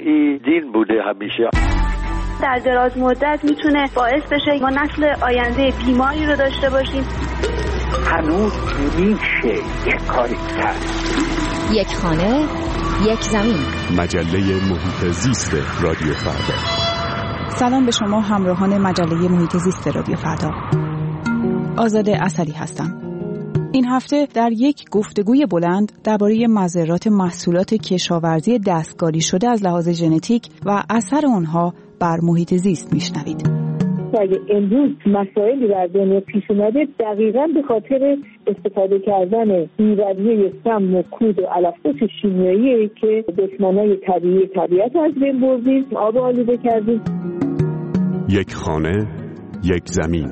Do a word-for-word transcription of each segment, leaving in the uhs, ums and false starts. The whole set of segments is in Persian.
نوعی دین بوده همیشه. در دراز مدت میتونه باعث بشه ما نسل آینده بیماری رو داشته باشیم. هنوز میشه یک کاری کرد. یک خانه، یک زمین. مجله محیط زیست رادیو فردا. سلام به شما همراهان مجله محیط زیست رادیو فردا. آزاده اصلی هستم. این هفته در یک گفتگوی بلند درباره مضرات محصولات کشاورزی دستکاری شده از لحاظ ژنتیک و اثر آنها بر محیط زیست میشنوید. اگه امروز مسائلی در دنیا پیش اومده دقیقاً به خاطر استفاده کردن بی‌رویه سم و کود و علف‌های شیمیایی که دشمنای طبیعی طبیعت از بین بردیم، آب آلوده کردیم. یک خانه، یک زمین.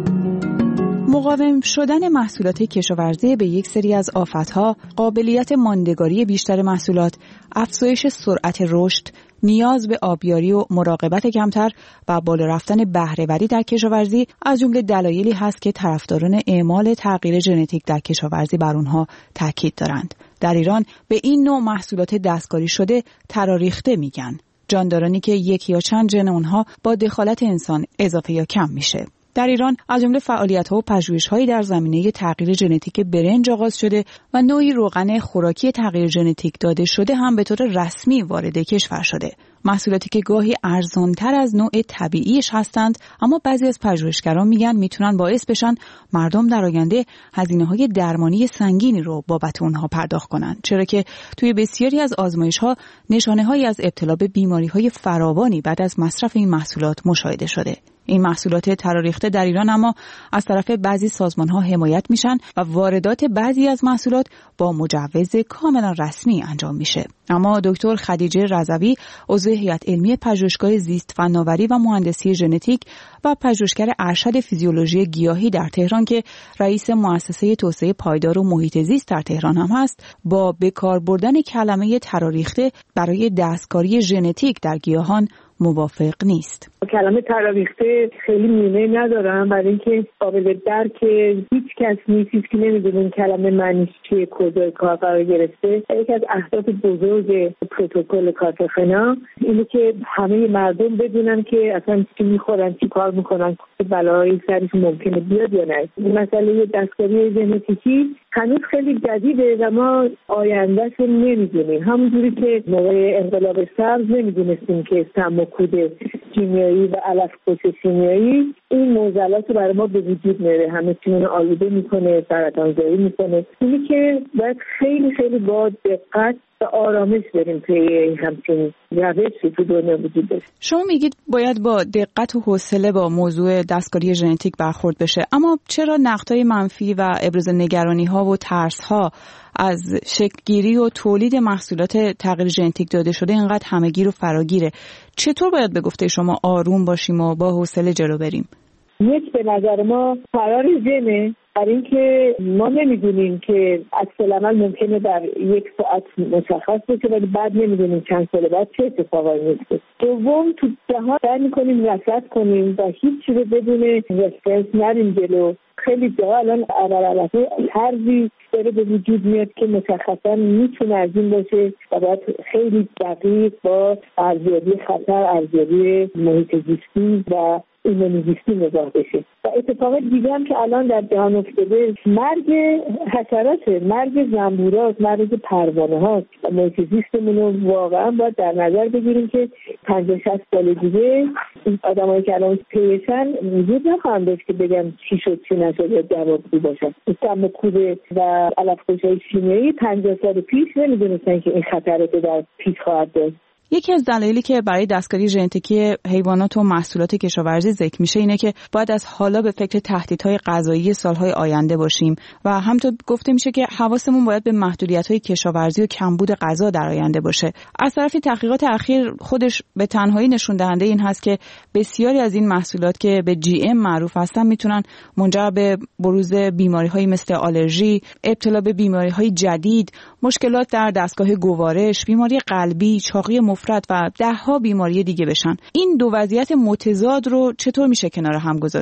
مقاوم شدن محصولات کشاورزی به یک سری از آفت‌ها، قابلیت ماندگاری بیشتر محصولات، افزایش سرعت رشد، نیاز به آبیاری و مراقبت کمتر و بالا رفتن بهره‌وری در کشاورزی از جمله دلایلی هست که طرفداران اعمال تغییر ژنتیک در کشاورزی بر آنها تاکید دارند. در ایران به این نوع محصولات دستکاری شده تراریخته میگن، جاندارانی که یک یا چند ژن آنها با دخالت انسان اضافه یا کم میشه. در ایران از جمله فعالیت‌ها و پژوهش‌هایی در زمینه تغییر ژنتیک برنج آغاز شده و نوعی روغن خوراکی تغییر ژنتیک داده شده هم به طور رسمی وارد کشور شده. محصولاتی که گاهی ارزان‌تر از نوع طبیعیش هستند، اما بعضی از پژوهشگران میگن میتونن باعث بشن مردم در آینده هزینه‌های درمانی سنگینی رو بابت اونها پرداخت کنن، چرا که توی بسیاری از آزمایش‌ها نشانه‌هایی از ابتلا به بیماری‌های فراوانی بعد از مصرف این محصولات مشاهده شده. این محصولات تراریخته در ایران اما از طرف بعضی سازمان‌ها حمایت میشن و واردات بعضی از محصولات با مجوز کاملا رسمی انجام میشه. اما دکتر خدیجه رضوی، عضو هیئت علمی پژوهشگاه زیست فناوری و مهندسی ژنتیک و پژوهشگر ارشد فیزیولوژی گیاهی در تهران که رئیس مؤسسه توسعه پایدار و محیط زیست در تهران هم هست، با بکار بردن کلمه تراریخته برای دستکاری ژنتیک در گیاهان موافق نیست. کلمه تراریخته خیلی معنی ندارم، برای اینکه قابل درک هیچ کس نیست که نمیدونه این کلمه معنیش چیه، کجای کار قرار گرفته. یکی از اهداف بزرگ پروتکل کارتاخنا اینه که همه مردم بدونن که اصلا چی میخورن، چی کار میکنن، بلایی سرش ممکنه بیاد یا نه. مسئله دستکاری ژنتیکی هنوز خیلی جدیده و ما آیندهش رو نمیدونیم. همونجوری که موقع انقلاب سبز نمیدونستیم که سم و کود شیمیایی و علف‌های شیمیایی این معضلات رو برای ما به وجود میاره، همه چیمون آلوده میکنه، سرطان‌زایی میکنه. اینی که باید خیلی خیلی با دقت و آرامش بریم توی همچین روشی تو دنیا وجود داره. شما میگید باید با دقت و حوصله با موضوع دستکاری ژنتیک برخورد بشه، اما چرا نقدهای منفی و ابراز نگرانی‌ها و ترس‌ها از شکل‌گیری و تولید محصولات تغییر ژنتیک داده شده اینقدر همه‌گیر و فراگیره؟ چطور باید به گفته شما آروم باشیم و با حوصله جلو بریم؟ یک، به نظر ما فرار ژنه، برای اینکه ما نمیدونیم که عکس العمل ممکنه در یک ساعت مشخص بشه ولی بعد نمیدونیم چند سال بعد چه اتفاقی میفته. دوم، تو جهان سعی میکنیم رصد کنیم و هیچ چیزی بدون رفرنس نریم جلو. خیلی جاها الان علالعلفه طرزی داره به وجود میاد که مشخصا میتونه از این باشه و باید خیلی دقیق با ارزیابی خطر، ارزیابی محیط زیستی و ایمنیزیستی نگاه بشه. و اتفاق دیگه هم که الان در جهان افتاده مرگ حشراته، مرگ زنبوراست، مرگ پروانه هاست و محیط زیستمون رو واقعا باید در نظر بگیریم که پنجاه شصت سال دیگه این آدمایی که الان پیشن وجود نخواهند داشت که بگن چی شد چی نشد یا جوابگو باشن. سم و کود و علف‌های شیمیایی پنجاه سال پیش نمیدونستن که این خطرات در پیش خواهد داشت. یکی از دلایلی که برای دستکاری ژنتیکی حیوانات و محصولات کشاورزی ذکر میشه اینه که باید از حالا به فکر تهدیدهای غذایی سالهای آینده باشیم و همینطور گفته میشه که حواسمون باید به محدودیت‌های کشاورزی و کمبود غذا در آینده باشه. از طرفی تحقیقات اخیر خودش به تنهایی نشون دهنده این هست که بسیاری از این محصولات که به جی ام معروف هستن میتونن منجر به بروز بیماری‌هایی مثل آلرژی، ابتلا به بیماری‌های جدید، مشکلات در دستگاه گوارش، بیماری قلبی، چاقی مفرط و ده‌ها بیماری دیگه بشن. این دو وضعیت متضاد رو چطور میشه کنار هم گذاشت؟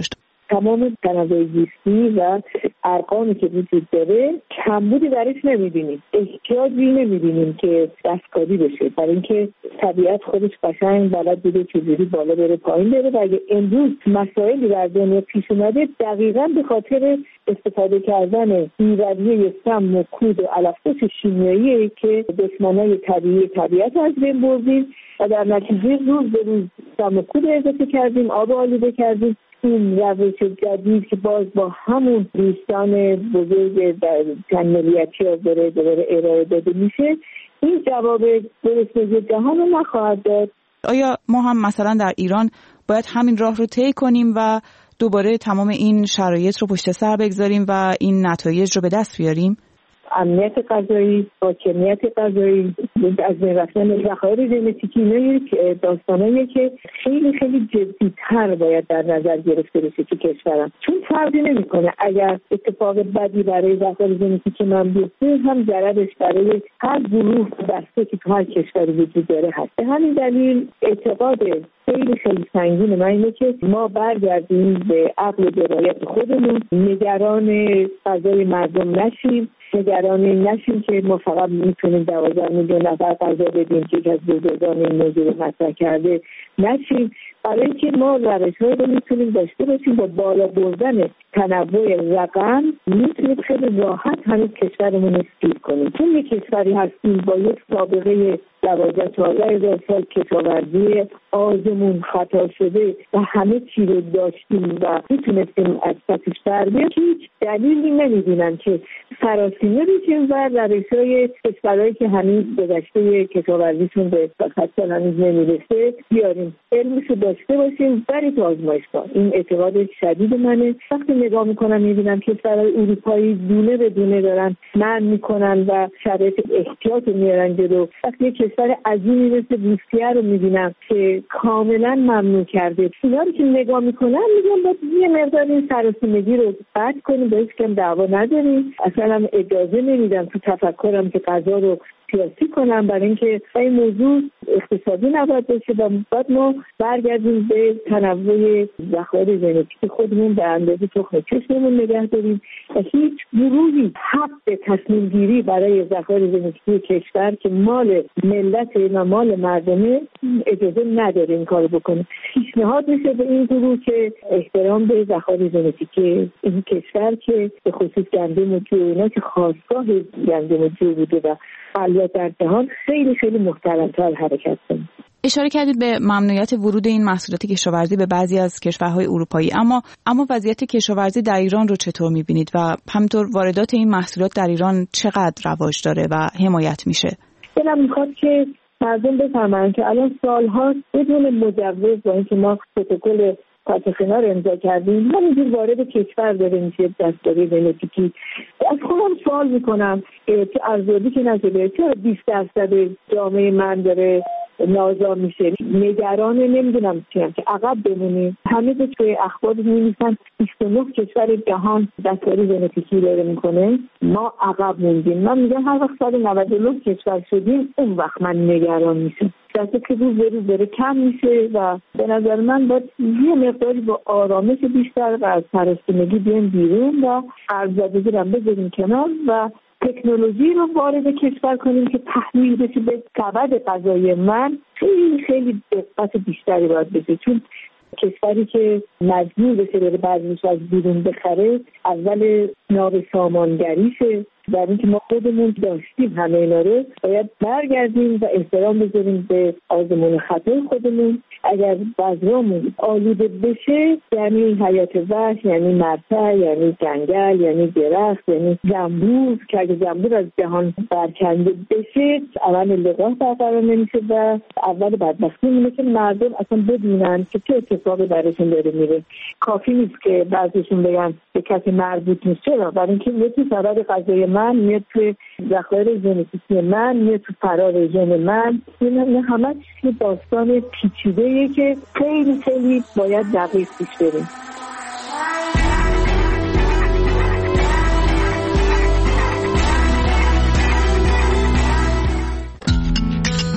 تمام تنوع زیستی و ارقامی که وجود داره کمبودی درش نمیبینیم، احتیاجی نمیبینیم که دستکاری بشه، برای اینکه طبیعت خودش قشنگ بلد بوده چجوری بالا بره پایین بره. و اگه امروز مسائلی در دنیا پیش اومده دقیقاً به خاطر استفاده کردن بی‌رویه سم و کود و علف‌های شیمیایی که دشمنای طبیعی طبیعت از بین بردیم و در نتیجه روز به روز سم و کود اضافه کردیم، آب آلوده کردیم. این روش جدید که باز با همون دوستان بزرگ در چند ملیتی ها داره دوباره ارائه داده میشه، این جواب گرسنگی جهان رو نخواهد داد. آیا ما هم مثلا در ایران باید همین راه رو طی کنیم و دوباره تمام این شرایط رو پشت سر بگذاریم و این نتایج رو به دست بیاریم؟ امنیت غذایی، حاکمیت غذایی، از بین رفتن ذخایر ژنتیکی، اینا یک داستاناییه که خیلی خیلی جدی‌تر باید در نظر گرفته بشه تو کشورم، چون فرقی نمی‌کنه اگر اتفاق بدی برای ذخایر ژنتیکی من بیفته هم ضررش برای هر گروه دسته که تو هر کشوری وجود داره هست. به همین دلیل اعتقاد خیلی خیلی سنگین من اینه که ما برگردیم به عقل و درایت خودمون، نگران غذای مردم نشیم، نگران نشیم که ما فقط میتونیم دوازده میلیون نفر غذا بدیم که یک از بزرگان این موضوع رو مطرح کرده نشیم، برای اینکه ما روش‌هایی رو میتونیم داشته باشیم با بالا بردن تنوع رقم میتونیم خیلی راحت همین کشورمون رو سیر کنیم. چون یک کشوری هستیم با یک سابقه دوازده چهارده هزار سال کشاورزی آزمون خطا شده و همه چی رو داشتیم و میتونستیم از سطحش بر بیاییم، هیچ دلیلی نمیبینم که سراسیمه بشیم و روش‌های کشورهایی که هنوز گذشته کشاورزیشون به خط هنوز نمیرسه بیاریم، علمشو داشته باشیم برای تو آزمایشگاه. این اعتقاد شدید منه. وقتی نگاه میکنم میبینم کشورهای اروپایی دونه به دونه دارن منع میکنن و شرایط احتیاط میارن جلو. وقتی کشور عظیمی مثل روسیه رو میبینم که کاملا ممنوع کرده، اینا رو که نگاه میکنم میگم باید یه مقدار این سراسیمگی رو قطع کنیم، با هیچ کم دعوا نداریم، اصلا اجازه نمیدم تو تفکرم که غذا رو سیاسی کنم، برای اینکه این موضوع اقتصادی نباید باشه و باید ما برگردیم به تنوع ذخایر ژنتیکی خودمون به اندازه تخم چشممون نگه داریم و هیچ گروهی حق به تصمیم گیری برای ذخایر ژنتیکی کشور که مال ملت و مال مردمه اجازه نداره این کارو بکنه. پیشنهاد میشه به این گروه که احترام به ذخایر ژنتیکی این کشور که به خصوص گندم و جو اینا که خاصگاه گندم و جو بوده و فعالیت در جهان خیلی خیلی محترم‌تر حرکت کنیم. اشاره کردید به ممنوعیت ورود این محصولات کشاورزی به بعضی از کشورهای اروپایی، اما اما وضعیت کشاورزی در ایران رو چطور می‌بینید و همینطور واردات این محصولات در ایران چقدر رواج داره و حمایت میشه؟ دلم می‌خواد که مردم بفهمن که الان سال‌ها بدون مجوز با اینکه ما پروتکل کارتخینا رو امضا کردیم همینجور وارد کشور داره میشه دستکاری ژنتیکی. از خودم سوال میکنم که ارزیابی که نشده چرا بیست درصد جامعه من داره نازا میشه؟ نگران نمیدونم چیم که عقب بمونیم. همه به توی اخبار می‌نویسن بیست و نه کشور جهان دستکاری ژنتیکی داره میکنه، ما عقب موندیم. من میگم هر وقت سال نود و نه کشور شدیم اون وقت من نگران میشم. دسته که روز به روز داره کم میشه و به نظر من باید یه مقداری با آرامش بیشتر و از سراسیمگی بیان بیرون و ارزیابی رو بذاریم کنار و تکنولوژی رو وارد کشور کنیم که تحمیل بشه به سبد غذایی من. خیلی خیلی دقت بیشتری باید بشه، چون کشوری که مجبور بشه بره بعضیش از بیرون بخره اول نابسامانگریشه. در اینکه ما خودمون داشتیم همه اینا رو باید برگردیم و احترام بذاریم به آزمون خطای خودمون. اگر بذرامون آلوده بشه یعنی حیات وحش، یعنی مرتع، یعنی جنگل، یعنی درخت، یعنی زنبور که اگه زنبور از جهان برکنده بشه اول لقاح برقرار نمیشه و اول بدبختی میمونه که مردم اصلا بدونن که چه اتفاقی براشون داره میره. کافی نیست که بعضیشون بگن به کسی مربوط نیست. چرا؟ برای اینکه یه تو سبد غذایی من میاد توی ذخایر ژنتیکی من، میاد تو فرار ژن من. این همه چیز داستان پیچیده‌ایه که خیلی خیلی باید دقیق پیش بریم.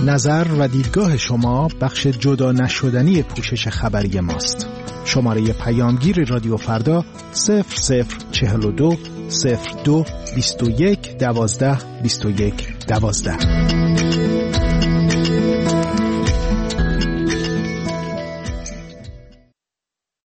نظر و دیدگاه شما بخش جدا نشدنی پوشش خبری ماست. شماره پیامگیر رادیو فردا صفر صفر چهل و دو صفر دو بیست و یک دوازده بیست و یک دوازده.